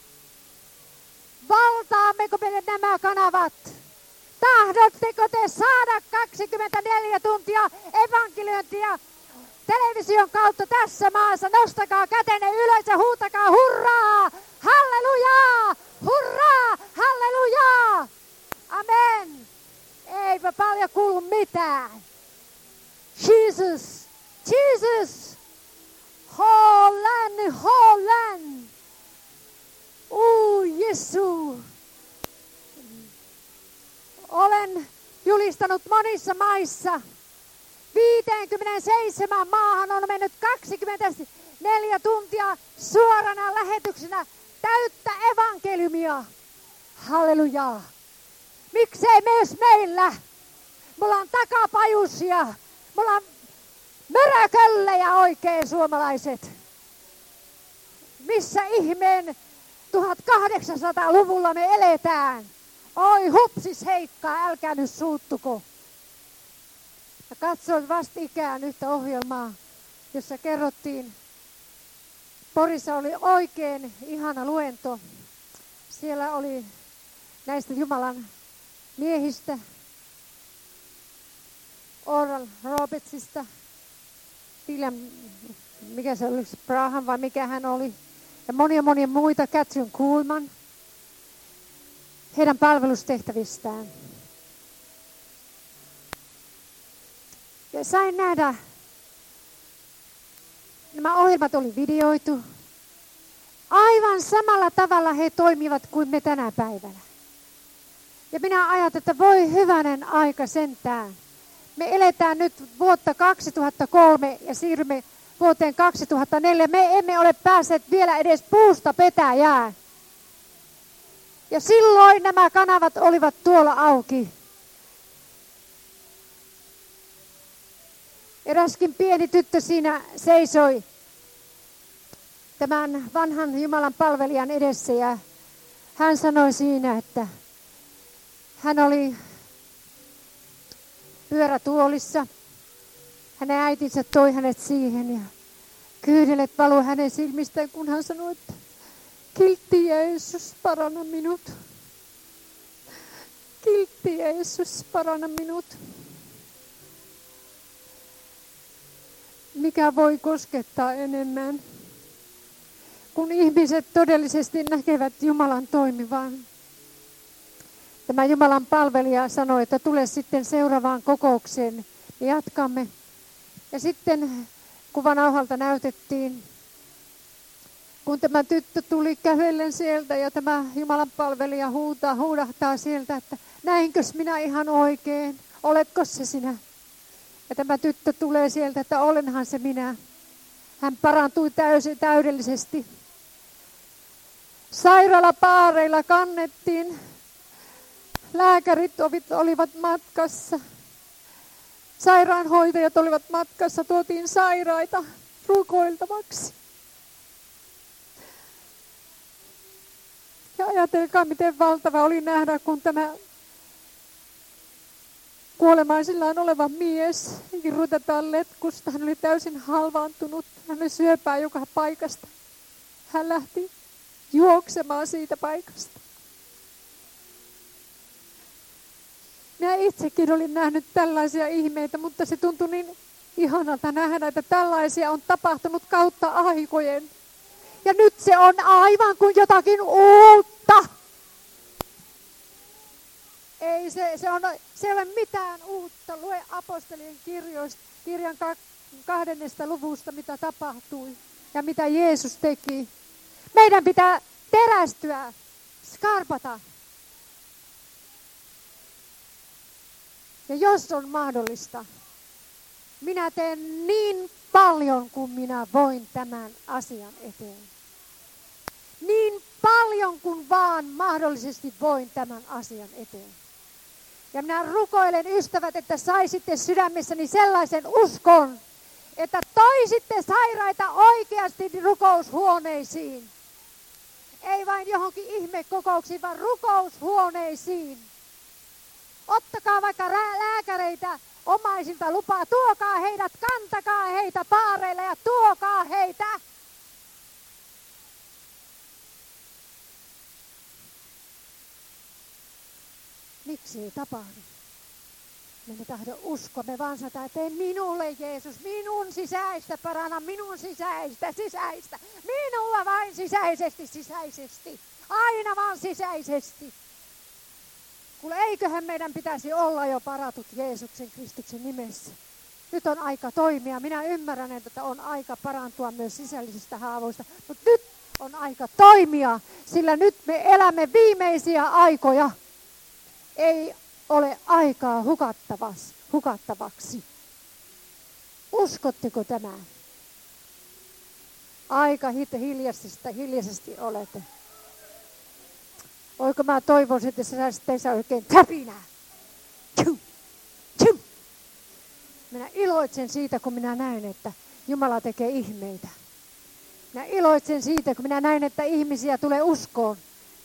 Valtaammeko me nämä kanavat? Tahdotteko te saada 24 tuntia evankeliointia television kautta tässä maassa? Nostakaa kätenne ylös ja huutakaa hurraa! Hallelujaa! Hurraa! Hallelujaa! Amen! Eipä paljon kuulu mitään. Jesus! Jesus! Holland! Jesu! Olen julistanut monissa maissa. 57 maahan on mennyt 24 tuntia suorana lähetyksenä täyttä evankeliumia. Hallelujaa! Miksei myös meillä? Mulla on takapajusia. Mulla on mörököllejä oikein suomalaiset. Missä ihmeen 1800-luvulla me eletään? Oi hupsis heikkaa, älkää nyt suuttuko. Ja katsoin vastikään yhtä ohjelmaa, jossa kerrottiin, Porissa oli oikein ihana luento. Siellä oli näistä Jumalan miehistä, Oral Robertsista, William, mikä se oli, Braham vai mikä hän oli, ja monia muita, Catherine Kuhlman, heidän palvelustehtävistään. Ja sain nähdä, nämä ohjelmat oli videoitu. Aivan samalla tavalla he toimivat kuin me tänä päivänä. Ja minä ajattelin, että voi hyvänen aika sentään. Me eletään nyt vuotta 2003 ja siirrymme vuoteen 2004. Me emme ole päässeet vielä edes puusta petäjään. Ja silloin nämä kanavat olivat tuolla auki. Eräskin pieni tyttö siinä seisoi tämän vanhan Jumalan palvelijan edessä ja hän sanoi siinä, että hän oli pyörätuolissa. Hänen äitinsä toi hänet siihen ja kyynelet valui hänen silmistään, kun hän sanoi, että kiltti Jeesus, paranna minut. Kiltti Jeesus, paranna minut. Mikä voi koskettaa enemmän, kun ihmiset todellisesti näkevät Jumalan toimivan. Tämä Jumalan palvelija sanoi, että tule sitten seuraavaan kokoukseen. Me jatkamme. Ja sitten kuvanauhalta näytettiin, kun tämä tyttö tuli kävellen sieltä ja tämä Jumalan palvelija huudahtaa sieltä, että näinkös minä ihan oikein, oletko se sinä? Ja tämä tyttö tulee sieltä, että olenhan se minä. Hän parantui täydellisesti. Sairaalapaareilla kannettiin. Lääkärit olivat matkassa. Sairaanhoitajat olivat matkassa. Tuotiin sairaita rukoiltavaksi. Ja ajatelkaa, miten valtava oli nähdä, kun tämä kuolemaisillaan oleva mies irrotetaan letkusta. Hän oli täysin halvaantunut. Hän oli syöpää joka paikasta. Hän lähti juoksemaan siitä paikasta. Minä itsekin olin nähnyt tällaisia ihmeitä, mutta se tuntui niin ihanalta nähdä, että tällaisia on tapahtunut kautta aikojen. Ja nyt se on aivan kuin jotakin uutta. Ei se ei ole mitään uutta. Lue apostolien kirjan 2. luvusta, mitä tapahtui ja mitä Jeesus teki. Meidän pitää terästyä, skarpata. Ja jos on mahdollista, minä teen niin paljon kuin minä voin tämän asian eteen. Niin paljon kuin vaan mahdollisesti voin tämän asian eteen. Ja minä rukoilen, ystävät, että saisitte sydämessäni sellaisen uskon, että toisitte sairaita oikeasti rukoushuoneisiin. Ei vain johonkin ihmekokouksiin, vaan rukoushuoneisiin. Ottakaa vaikka lääkäreitä omaisilta lupaa, tuokaa heidät, kantakaa heitä paareilla ja tuokaa heitä. Miksi ei tapahdu? Me emme tahdo uskoa, me vaan sanotaan, että minulle Jeesus, minun sisäistä paranna, minun sisäistä. Minulla vain sisäisesti. Aina vaan sisäisesti. Kuule, eiköhän meidän pitäisi olla jo paratut Jeesuksen Kristuksen nimessä. Nyt on aika toimia. Minä ymmärrän, että on aika parantua myös sisällisistä haavoista. Mutta nyt on aika toimia, sillä nyt me elämme viimeisiä aikoja. Ei ole aikaa hukattavaksi. Uskotteko tämä? Aika hiljaisesti olette. Oiko mä toivoisin, että sä saisit teissä oikein täpinää. Minä iloitsen siitä, kun minä näen, että Jumala tekee ihmeitä. Minä iloitsen siitä, kun minä näen, että ihmisiä tulee uskoon.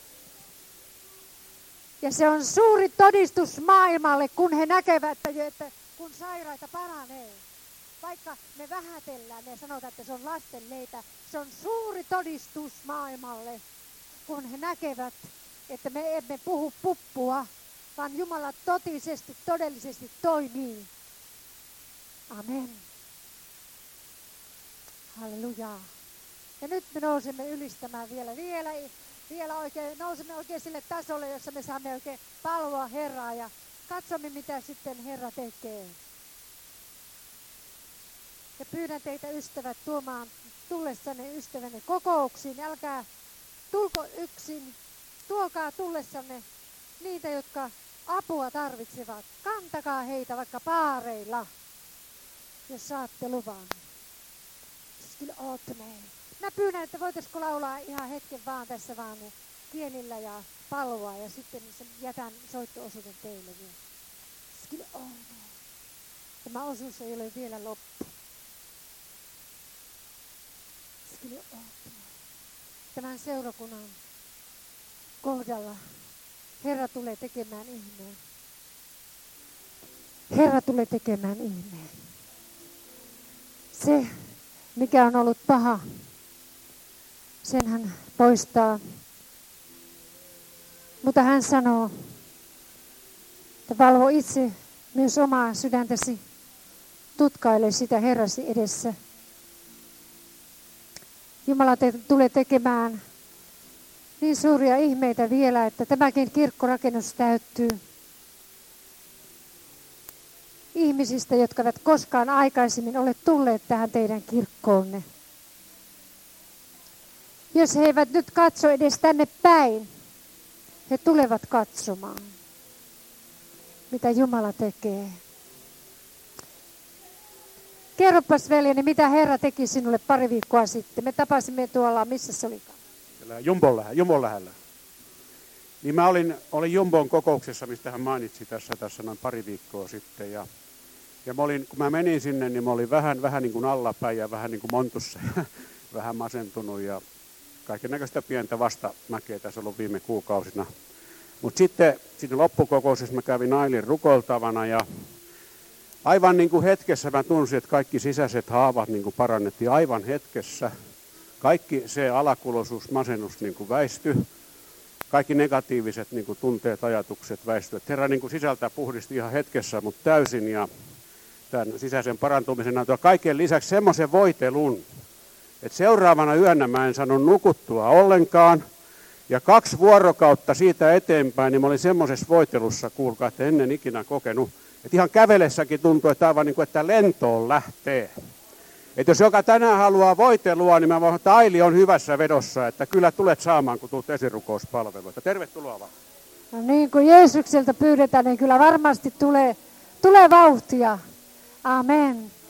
Ja se on suuri todistus maailmalle, kun he näkevät, että kun sairaita paranee. Vaikka me vähätellään ja sanotaan, että se on lastenleitä, se on suuri todistus maailmalle, kun he näkevät, että me emme puhu puppua, vaan Jumala todellisesti toimii. Amen. Hallelujaa. Ja nyt me nousemme ylistämään vielä oikein, nousemme oikein sille tasolle, jossa me saamme oikein palvoa Herraa ja katsomme, mitä sitten Herra tekee. Ja pyydän teitä ystävät tuomaan tullessanne ystävänne kokouksiin. Älkää tulko yksin, tuokaa tullessanne niitä, jotka apua tarvitsevat. Kantakaa heitä vaikka paareilla, jos saatte luvan. Mä pyydän, että voitaisiko laulaa ihan hetken vaan tässä vaan kielillä ja palvoa ja sitten jätän soitto-osuuden teille vielä. Tämä osuus ei ole vielä loppu. Tämän seurakunnan kohdalla Herra tulee tekemään ihmeen. Herra tulee tekemään ihmeen. Se, mikä on ollut paha, sen hän poistaa. Mutta hän sanoo, että valvo itse myös omaa sydäntäsi, tutkaile sitä Herrasi edessä. Jumala tulee tekemään niin suuria ihmeitä vielä, että tämäkin kirkkorakennus täyttyy ihmisistä, jotka eivät koskaan aikaisemmin ole tulleet tähän teidän kirkkoonne. Jos he eivät nyt katso edes tänne päin, he tulevat katsomaan, mitä Jumala tekee. Kerropas veljeni, mitä Herra teki sinulle pari viikkoa sitten. Me tapasimme tuolla, missä se olikaan? Jumbon lähellä. Niin mä olin Jumbon kokouksessa, mistä hän mainitsi tässä noin pari viikkoa sitten. Ja kun mä menin sinne, niin mä olin vähän niin kuin allapäin ja vähän niin kuin montussa ja vähän masentunut ja kaikennäköistä pientä vastamäkeä tässä ollut viime kuukausina. Mutta sitten loppukokouksessa mä kävin Ailin rukoiltavana ja aivan niin kuin hetkessä mä tunsin, että kaikki sisäiset haavat niin kuin parannettiin aivan hetkessä. Kaikki se alakuloisuus, masennus niin kuin väistyi. Kaikki negatiiviset niin kuin tunteet, ajatukset väistyivät. Herra niin kuin sisältä puhdisti ihan hetkessä, mutta täysin. Ja tämän sisäisen parantumisen antoi kaiken lisäksi semmoisen voitelun, että seuraavana yönä mä en saanut nukuttua ollenkaan. Ja 2 vuorokautta siitä eteenpäin, niin mä olin semmoisessa voitelussa, kuulkaa, että ennen ikinä kokenut. Että ihan kävelessäkin tuntuu, että aivan niin kuin, että lentoon lähtee. Että jos joka tänään haluaa voitelua, niin mä voin, että Aili on hyvässä vedossa, että kyllä tulet saamaan, kun tulet esirukouspalveluun. Tervetuloa vaan. No niin, kun Jeesukselta pyydetään, niin kyllä varmasti tulee vauhtia. Amen.